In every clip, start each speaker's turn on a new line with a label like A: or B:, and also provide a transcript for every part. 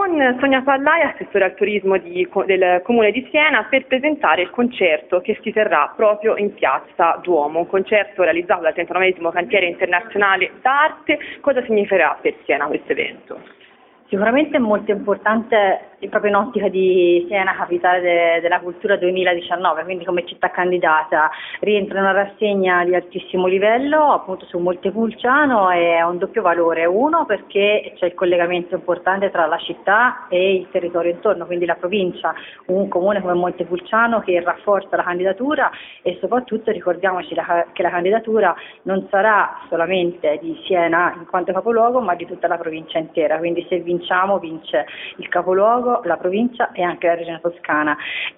A: con Sonia Pallai, assessore al turismo del Comune di Siena, per presentare il concerto che si terrà proprio in Piazza Duomo, un concerto realizzato dal 39esimo Cantiere Internazionale d'Arte. Cosa significherà per Siena questo evento?
B: Sicuramente è molto importante proprio in ottica di Siena, capitale della cultura 2019, quindi come città candidata rientra in una rassegna di altissimo livello, appunto su Montepulciano, e ha un doppio valore. Uno, perché c'è il collegamento importante tra la città e il territorio intorno, quindi la provincia, un comune come Montepulciano che rafforza la candidatura, e soprattutto ricordiamoci che la candidatura non sarà solamente di Siena in quanto capoluogo, ma di tutta la provincia intera, quindi se vinciamo vince il capoluogo, la provincia e anche la regione toscana.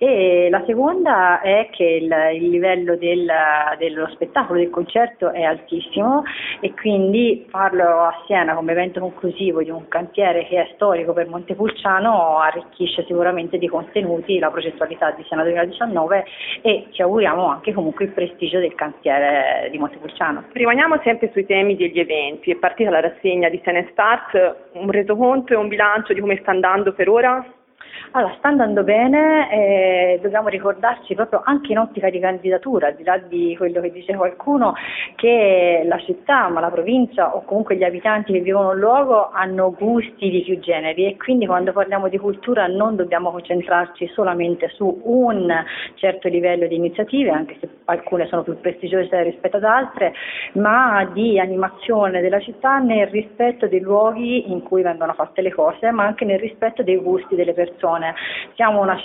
B: E la seconda è che il livello dello spettacolo, del concerto è altissimo, e quindi farlo a Siena come evento conclusivo di un cantiere che è storico per Montepulciano arricchisce sicuramente di contenuti la progettualità di Siena 2019, e ci auguriamo anche comunque il prestigio del cantiere di Montepulciano.
A: Rimaniamo sempre sui temi degli eventi. È partita la rassegna di Siena Start, un resoconto e un bilancio di come sta andando per ora?
B: Allora, sta andando bene, dobbiamo ricordarci proprio anche in ottica di candidatura, al di là di quello che dice qualcuno, che la città, ma la provincia o comunque gli abitanti che vivono il luogo hanno gusti di più generi, e quindi quando parliamo di cultura non dobbiamo concentrarci solamente su un certo livello di iniziative, anche se alcune sono più prestigiose rispetto ad altre, ma di animazione della città nel rispetto dei luoghi in cui vengono fatte le cose, ma anche nel rispetto dei gusti delle persone. Siamo una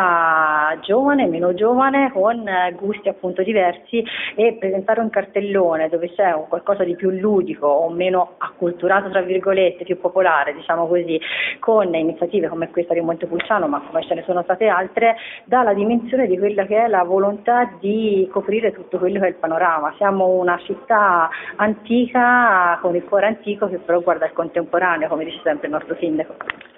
B: città giovane, meno giovane, con gusti appunto diversi, e presentare un cartellone dove c'è un qualcosa di più ludico o meno acculturato, tra virgolette, più popolare, diciamo così, con iniziative come questa di Montepulciano, ma come ce ne sono state altre, dà la dimensione di quella che è la volontà di coprire tutto quello che è il panorama. Siamo una città antica, con il cuore antico, che però guarda il contemporaneo, come dice sempre il nostro sindaco.